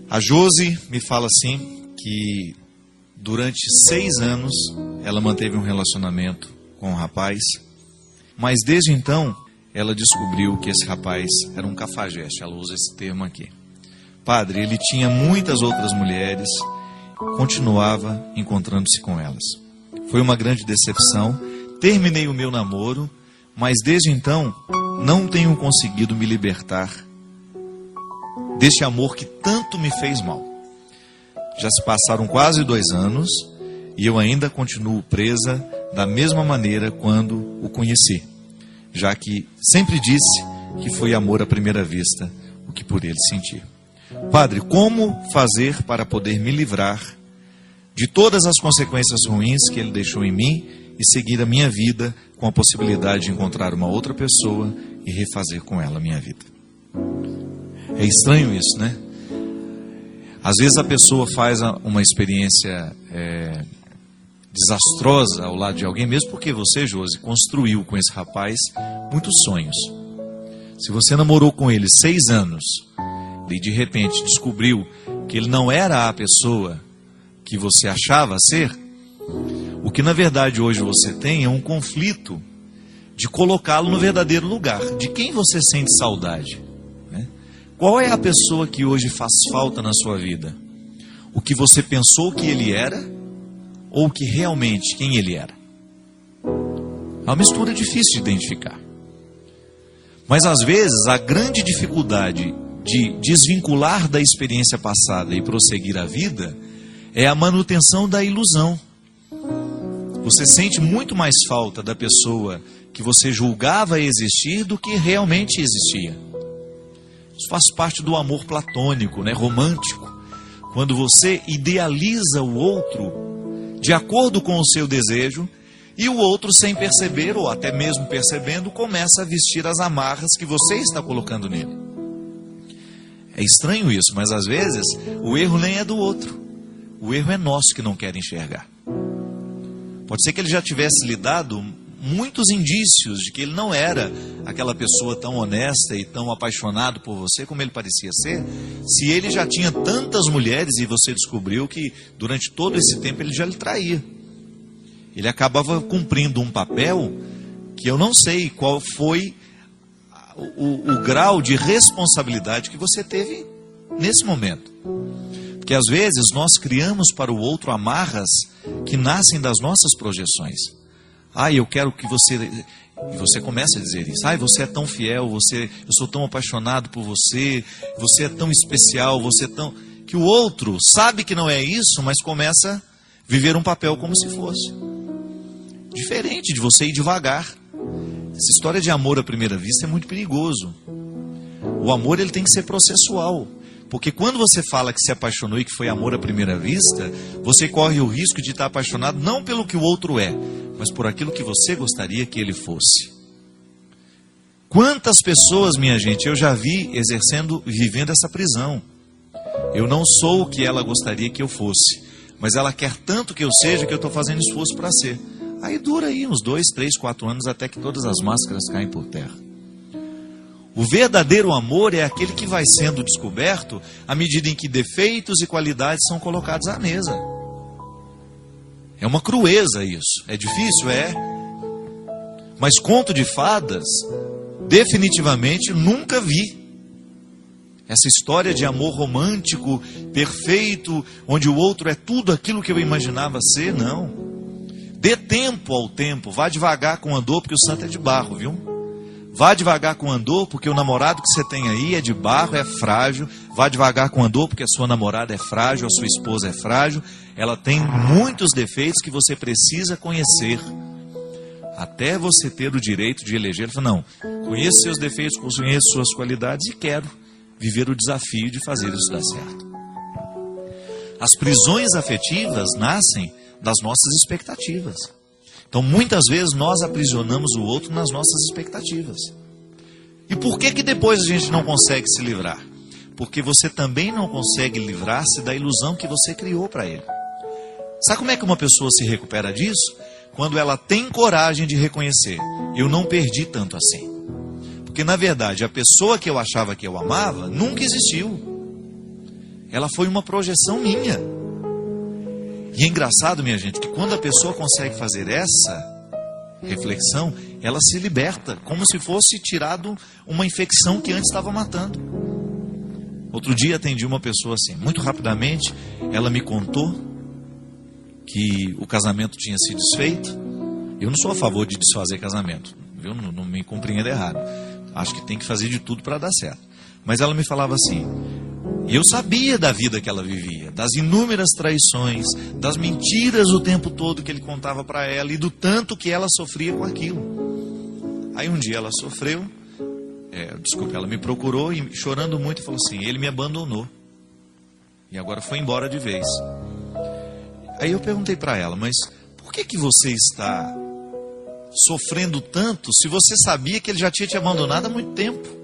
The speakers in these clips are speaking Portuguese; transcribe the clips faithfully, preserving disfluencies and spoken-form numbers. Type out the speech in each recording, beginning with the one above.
A Josi me fala assim que durante seis anos ela manteve um relacionamento com um rapaz, mas desde então ela descobriu que esse rapaz era um cafajeste. Ela usa esse termo aqui. Padre, ele tinha muitas outras mulheres, continuava encontrando-se com elas. Foi uma grande decepção. Terminei o meu namoro, mas desde então não tenho conseguido me libertar deste amor que tanto me fez mal. Já se passaram quase dois anos e eu ainda continuo presa da mesma maneira quando o conheci, já que sempre disse que foi amor à primeira vista o que por ele senti. Padre, como fazer para poder me livrar de todas as consequências ruins que ele deixou em mim e seguir a minha vida com a possibilidade de encontrar uma outra pessoa e refazer com ela a minha vida? É estranho isso, né? Às vezes a pessoa faz uma experiência é, desastrosa ao lado de alguém, mesmo porque você, Josi, construiu com esse rapaz muitos sonhos. Se você namorou com ele seis anos e de repente descobriu que ele não era a pessoa que você achava ser, o que na verdade hoje você tem é um conflito de colocá-lo no verdadeiro lugar. De quem você sente saudade? Né? Qual é a pessoa que hoje faz falta na sua vida? O que você pensou que ele era ou que realmente quem ele era? É uma mistura difícil de identificar. Mas às vezes a grande dificuldade de desvincular da experiência passada e prosseguir a vida é a manutenção da ilusão. Você sente muito mais falta da pessoa que você julgava existir do que realmente existia. Isso faz parte do amor platônico, né, romântico. Quando você idealiza o outro de acordo com o seu desejo e o outro, sem perceber ou até mesmo percebendo, começa a vestir as amarras que você está colocando nele. É estranho isso, mas às vezes o erro nem é do outro. O erro é nosso que não quer enxergar. Pode ser que ele já tivesse lhe dado muitos indícios de que ele não era aquela pessoa tão honesta e tão apaixonado por você como ele parecia ser, se ele já tinha tantas mulheres e você descobriu que durante todo esse tempo ele já lhe traía. Ele acabava cumprindo um papel que eu não sei qual foi o, o, o grau de responsabilidade que você teve nesse momento. Porque às vezes nós criamos para o outro amarras que nascem das nossas projeções. Ah, eu quero que você... E você começa a dizer isso. Ah, você é tão fiel, você, eu sou tão apaixonado por você, você é tão especial, você é tão... Que o outro sabe que não é isso, mas começa a viver um papel como se fosse. Diferente de você ir devagar. Essa história de amor à primeira vista é muito perigoso. O amor ele tem que ser processual. Porque quando você fala que se apaixonou e que foi amor à primeira vista, você corre o risco de estar apaixonado não pelo que o outro é, mas por aquilo que você gostaria que ele fosse. Quantas pessoas, minha gente, eu já vi exercendo, vivendo essa prisão. Eu não sou o que ela gostaria que eu fosse, mas ela quer tanto que eu seja que eu estou fazendo esforço para ser. Aí dura aí uns dois, três, quatro anos até que todas as máscaras caem por terra. O verdadeiro amor é aquele que vai sendo descoberto à medida em que defeitos e qualidades são colocados à mesa. É uma crueza isso. É difícil? É. Mas conto de fadas, definitivamente nunca vi. Essa história de amor romântico, perfeito, onde o outro é tudo aquilo que eu imaginava ser, não. Dê tempo ao tempo, vá devagar com o andor, porque o santo é de barro, viu? Vá devagar com o andor, porque o namorado que você tem aí é de barro, é frágil. Vá devagar com o andor, porque a sua namorada é frágil, a sua esposa é frágil. Ela tem muitos defeitos que você precisa conhecer, até você ter o direito de eleger. Ele falou, não, conheço seus defeitos, conheço suas qualidades e quero viver o desafio de fazer isso dar certo. As prisões afetivas nascem das nossas expectativas. Então, muitas vezes, nós aprisionamos o outro nas nossas expectativas. E por que que depois a gente não consegue se livrar? Porque você também não consegue livrar-se da ilusão que você criou para ele. Sabe como é que uma pessoa se recupera disso? Quando ela tem coragem de reconhecer, eu não perdi tanto assim. Porque, na verdade, a pessoa que eu achava que eu amava nunca existiu. Ela foi uma projeção minha. E é engraçado, minha gente, que quando a pessoa consegue fazer essa reflexão, ela se liberta, como se fosse tirado uma infecção que antes estava matando. Outro dia atendi uma pessoa assim, muito rapidamente, ela me contou que o casamento tinha se desfeito. Eu não sou a favor de desfazer casamento, viu? Não, não me compreenda errado. Acho que tem que fazer de tudo para dar certo. Mas ela me falava assim, e eu sabia da vida que ela vivia, das inúmeras traições, das mentiras o tempo todo que ele contava para ela e do tanto que ela sofria com aquilo. Aí um dia ela sofreu, é, desculpa, ela me procurou e chorando muito falou assim, ele me abandonou e agora foi embora de vez. Aí eu perguntei para ela, mas por que que você está sofrendo tanto se você sabia que ele já tinha te abandonado há muito tempo?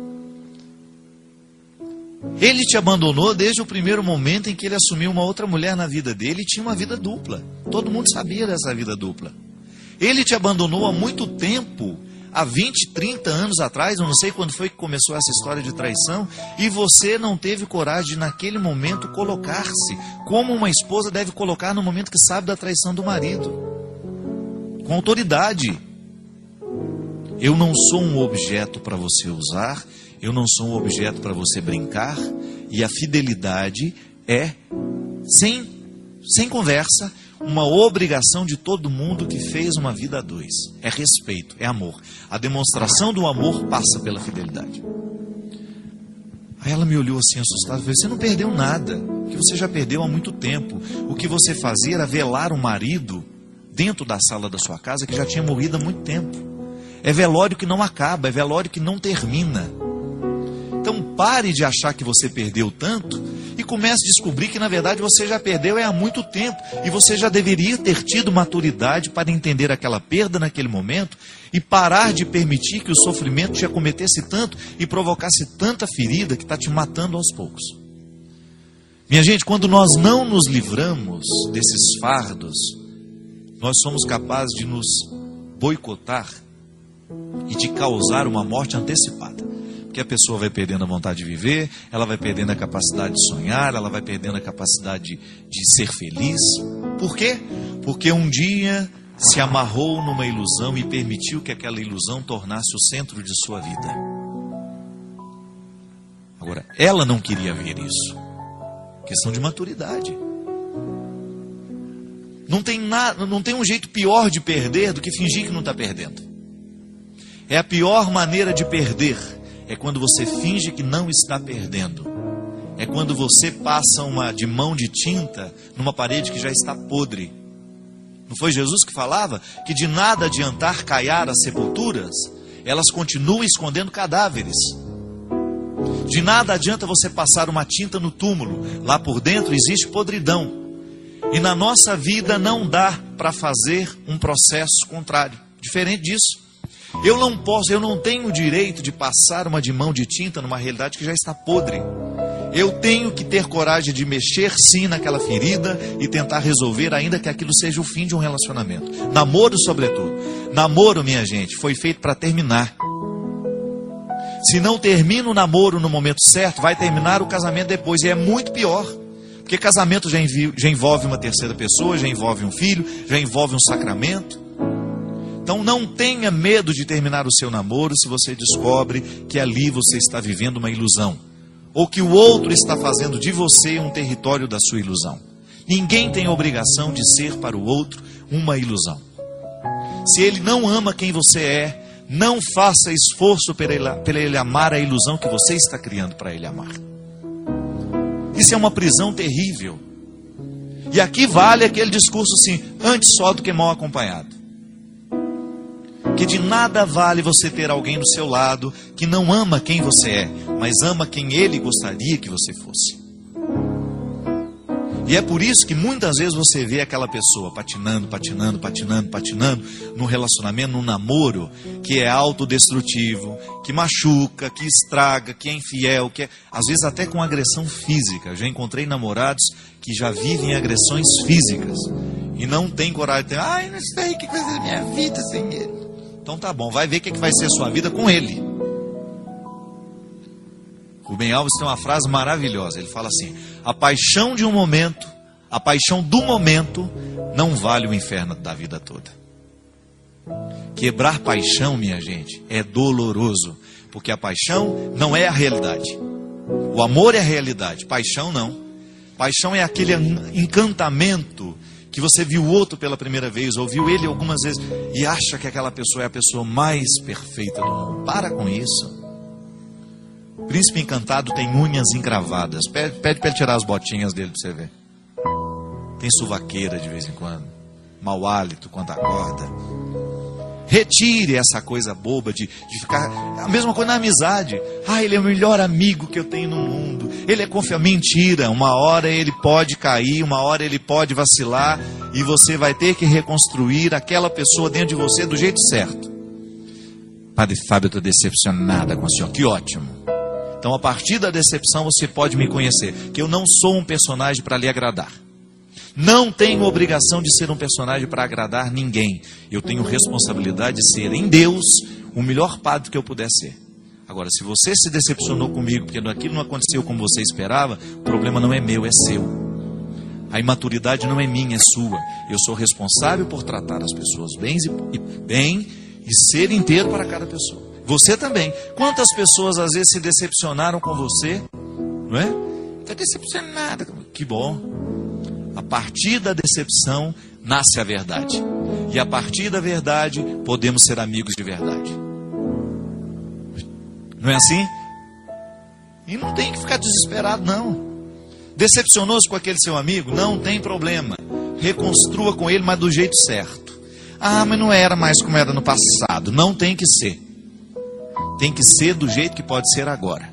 Ele te abandonou desde o primeiro momento em que ele assumiu uma outra mulher na vida dele e tinha uma vida dupla. Todo mundo sabia dessa vida dupla. Ele te abandonou há muito tempo, há vinte, trinta anos atrás, eu não sei quando foi que começou essa história de traição, e você não teve coragem de naquele momento colocar-se, como uma esposa deve colocar no momento que sabe da traição do marido. Com autoridade. Eu não sou um objeto para você usar, eu não sou um objeto para você brincar, e a fidelidade é, sem, sem conversa, uma obrigação de todo mundo que fez uma vida a dois. É respeito, é amor. A demonstração do amor passa pela fidelidade. Aí ela me olhou assim assustada e falou, você não perdeu nada, que você já perdeu há muito tempo. O que você fazia era velar o marido dentro da sala da sua casa que já tinha morrido há muito tempo. É velório que não acaba, é velório que não termina. Então pare de achar que você perdeu tanto e comece a descobrir que na verdade você já perdeu é há muito tempo. E você já deveria ter tido maturidade para entender aquela perda naquele momento e parar de permitir que o sofrimento te acometesse tanto e provocasse tanta ferida que está te matando aos poucos. Minha gente, quando nós não nos livramos desses fardos, nós somos capazes de nos boicotar e de causar uma morte antecipada. Porque a pessoa vai perdendo a vontade de viver, ela vai perdendo a capacidade de sonhar, ela vai perdendo a capacidade de, de ser feliz. Por quê? Porque um dia se amarrou numa ilusão e permitiu que aquela ilusão tornasse o centro de sua vida. Agora, ela não queria ver isso. Questão de maturidade. Não tem, nada, não tem um jeito pior de perder do que fingir que não está perdendo. É a pior maneira de perder. É quando você finge que não está perdendo. É quando você passa uma de mão de tinta numa parede que já está podre. Não foi Jesus que falava que de nada adiantar caiar as sepulturas? Elas continuam escondendo cadáveres. De nada adianta você passar uma tinta no túmulo. Lá por dentro existe podridão. E na nossa vida não dá para fazer um processo contrário. Diferente disso. Eu não posso, eu não tenho o direito de passar uma de mão de tinta numa realidade que já está podre. Eu tenho que ter coragem de mexer sim naquela ferida e tentar resolver, ainda que aquilo seja o fim de um relacionamento. Namoro, sobretudo. Namoro, minha gente, foi feito para terminar. Se não termina o namoro no momento certo, vai terminar o casamento depois. E é muito pior. Porque casamento já, envi, já envolve uma terceira pessoa, já envolve um filho, já envolve um sacramento. Então não tenha medo de terminar o seu namoro se você descobre que ali você está vivendo uma ilusão. Ou que o outro está fazendo de você um território da sua ilusão. Ninguém tem a obrigação de ser para o outro uma ilusão. Se ele não ama quem você é, não faça esforço para ele, para ele amar a ilusão que você está criando para ele amar. Isso é uma prisão terrível. E aqui vale aquele discurso assim, antes só do que mal acompanhado. Que de nada vale você ter alguém do seu lado que não ama quem você é, mas ama quem ele gostaria que você fosse. E é por isso que muitas vezes você vê aquela pessoa patinando, patinando, patinando, patinando, num relacionamento, num namoro, que é autodestrutivo, que machuca, que estraga, que é infiel, que é, às vezes até com agressão física. Eu já encontrei namorados que já vivem agressões físicas e não tem coragem de ter, ai, não sei o que vai ser minha vida sem ele. Então tá bom, vai ver o que vai ser a sua vida com ele. Rubem Alves tem uma frase maravilhosa. Ele fala assim: a paixão de um momento, a paixão do momento não vale o inferno da vida toda. Quebrar paixão, minha gente, é doloroso, porque a paixão não é a realidade. O amor é a realidade, paixão não. Paixão é aquele encantamento que você viu o outro pela primeira vez, ouviu ele algumas vezes e acha que aquela pessoa é a pessoa mais perfeita do mundo. Para com isso. O príncipe encantado tem unhas encravadas. Pede, pede para ele tirar as botinhas dele para você ver. Tem suvaqueira de vez em quando. Mau hálito quando acorda. Retire essa coisa boba de, de ficar... A mesma coisa na amizade. Ah, ele é o melhor amigo que eu tenho no mundo. Ele é confiável. Mentira. Uma hora ele pode cair, uma hora ele pode vacilar. E você vai ter que reconstruir aquela pessoa dentro de você do jeito certo. Padre Fábio, eu estou decepcionada com o senhor. Que ótimo. Então, a partir da decepção, você pode me conhecer. Que eu não sou um personagem para lhe agradar. Não tenho obrigação de ser um personagem para agradar ninguém. Eu tenho responsabilidade de ser, em Deus, o melhor padre que eu puder ser. Agora, se você se decepcionou comigo, porque aquilo não aconteceu como você esperava, o problema não é meu, é seu. A imaturidade não é minha, é sua. Eu sou responsável por tratar as pessoas bem e, bem e ser inteiro para cada pessoa. Você também. Quantas pessoas às vezes se decepcionaram com você? Não é? Está decepcionada. Que bom. A partir da decepção nasce a verdade. E a partir da verdade podemos ser amigos de verdade. Não é assim? E não tem que ficar desesperado, não. Decepcionou-se com aquele seu amigo? Não tem problema. Reconstrua com ele, mas do jeito certo. Ah, mas não era mais como era no passado. Não tem que ser. Tem que ser do jeito que pode ser agora.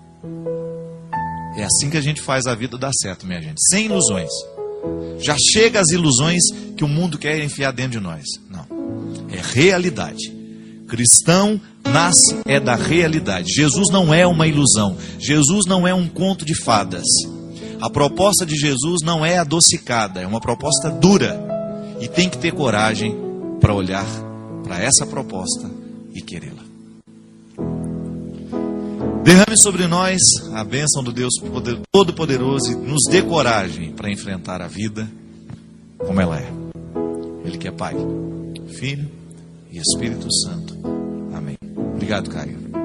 É assim que a gente faz a vida dar certo, minha gente. Sem ilusões. Já chega as ilusões que o mundo quer enfiar dentro de nós. Não. É realidade. Cristão nasce é da realidade. Jesus não é uma ilusão. Jesus não é um conto de fadas. A proposta de Jesus não é adocicada. É uma proposta dura. E tem que ter coragem para olhar para essa proposta e querê-la. Derrame sobre nós a bênção do Deus Todo-Poderoso e nos dê coragem para enfrentar a vida como ela é. Ele que é Pai, Filho e Espírito Santo. Amém. Obrigado, Caio.